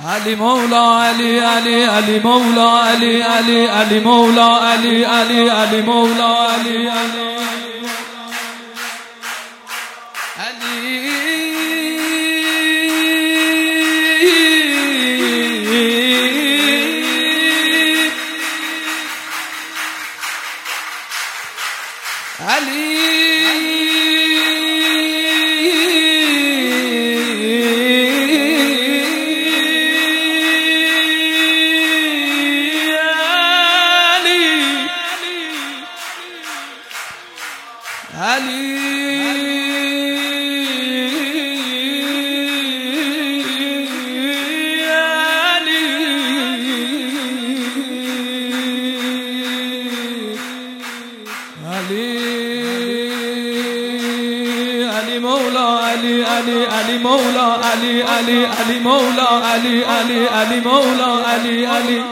علی مولا علی علی علی مولا علی علی علی مولا علی علی علی مولا علی علی علی مولا علی علی علی مولا علی علی علی مولا علی علی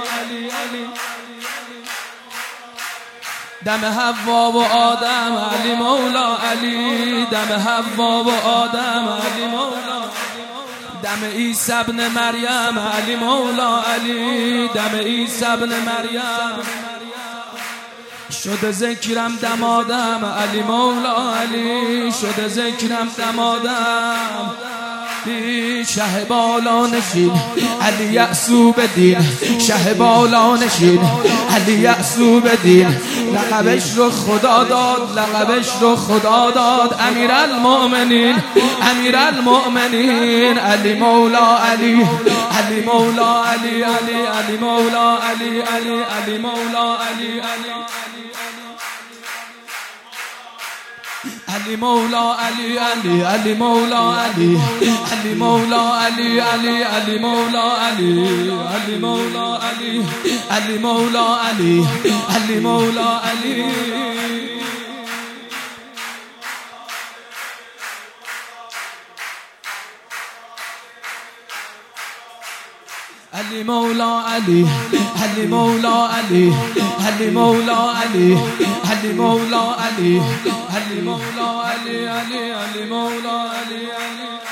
دم حوا و آدم علی مولا علی دم حوا و آدم علی مولا دم عیسی ابن مریم علی مولا علی دم عیسی ابن مریم شده ذکرم دم آدم علی مولا علی شده ذکرم دم آدم شه بالا نشین علی یعصوب دین شه بالا نشین علی یعصوب دین لقبش رو خدا داد لقبش رو خدا داد امیرالمؤمنین امیرالمؤمنین علی مولا علی علی مولا علی علی علی مولا علی علی علی مولا علی علی علی مولا علی علی علی مولا علی علی مولا علی علی علی مولا علی علی مولا علی علی مولا علی علی مولا علی علی مولا علی علی مولا علی علی مولا علی علی مولا علی علی مولا علی علی علی مولا علی علی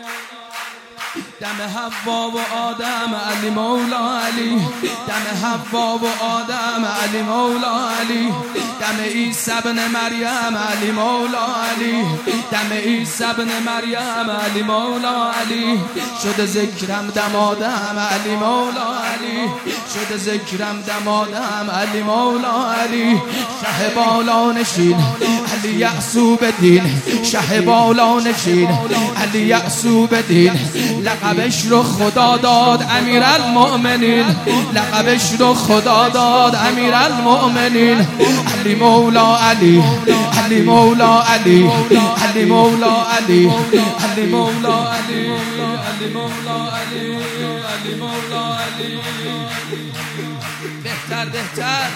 دم حوا و آدم علی مولا علی دم حوا و آدم علی مولا علی دم عیسی ابن مریم علی مولا علی دم عیسی ابن مریم علی مولا علی شده ذکرم دم آدم علی مولا علی شده ذکرم دم آدم علی مولا علی شه بالا نشین علی یعصوب دین شه بالا نشین علی یعصوب دین لقبش رو خدا داد امیرالمؤمنین لقبش رو خدا داد امیرالمؤمنین علی مولا علی علی مولا علی علی مولا علی علی مولا علی علی مولا علی علی مولا علی بهتر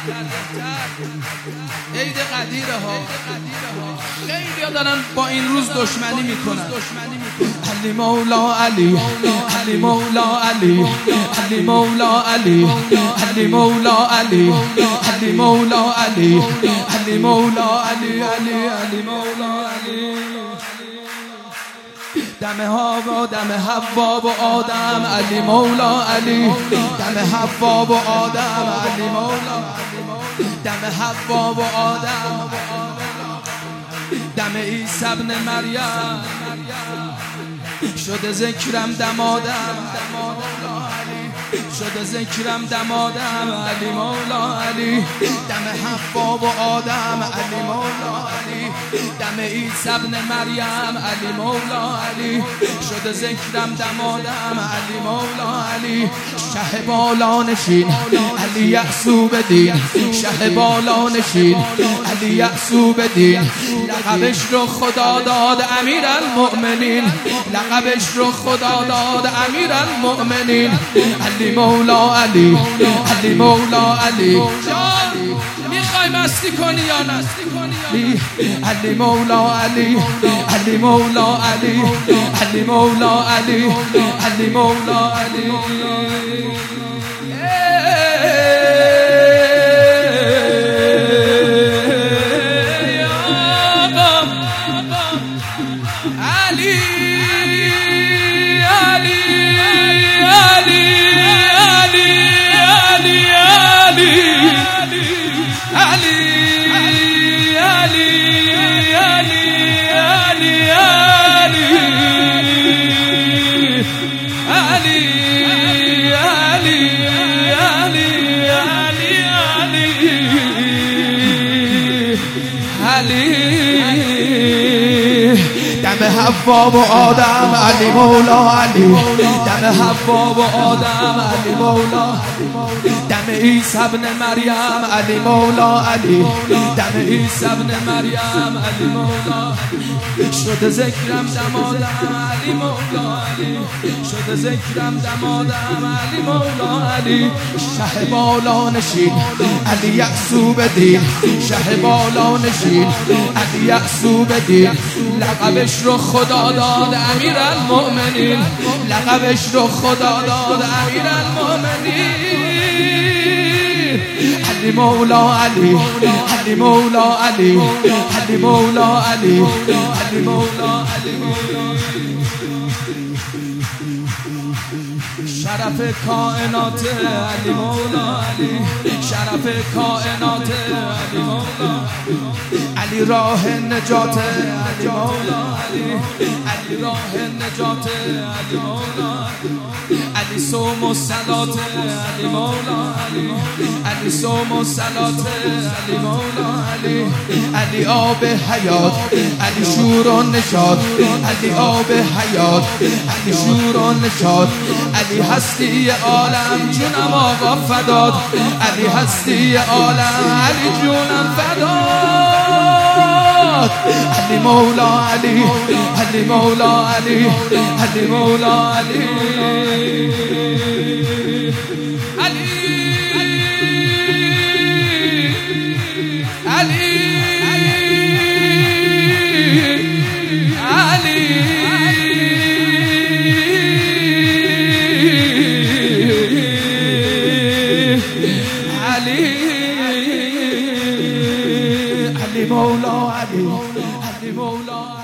عید قدیره ها خیلی دارن با این روز دشمنی میکنن علی مولا علی علی مولا علی علی مولا علی علی مولا علی علی مولا علی علی مولا علی علی علی مولا علی دم حوا و آدم علی مولا علی دم حوا و آدم علی مولا دم حوا و آدم دم عیسی ابن مریم شده ذکرم دم آدم شده ذکرم دم آدم علی مولا علی دم حوا و آدم علی مولا علی دم عیسی ابن مریم علی مولا علی شده ذکرم دم آدم علی مولا علی شه بالا نشین علی یعصوب دین شه بالا نشین علی یعصوب دین لقبش رو خدا داد امیرالمؤمنین لقبش رو خدا داد امیرالمؤمنین علی مولا علی علی مولا علی میخوای مستی کنی یا نه علی مولا علی علی مولا علی علی مولا علی علی مولا علی علی علی علی حوا و آدم علی مولا علی دم حوا و آدم علی مولا دم عیسی ابن مریم علی مولا علی دم عیسی ابن مریم علی مولا شده ذکرم دم آدم علی مولا علی شده ذکرم دم آدم علی مولا علی شه بالا نشین علی یعصوب دین شه بالا نشین علی یعصوب دین لقبش رو خدا داد امیر المؤمنین لقبش رو خدا داد امیر المؤمنین علی مولا علی علی مولا علی علی مولا علی علی مولا علی شرف کائنات علی مولا علی شرف کائنات علی مولا علی راه نجات علی مولا علی علی راه نجات علی مولا علی صوم و صلات علی مولا علی علی صوم و صلات علی مولا علی علی آب حیات علی شور و نشاط علی آب حیات علی شور و نشاط علی هستی عالم جونم آقا فداد علی هستی عالم علی جونم فداد علی مولا علی علی مولا علی علی مولا علی علی مولا علی علی مولا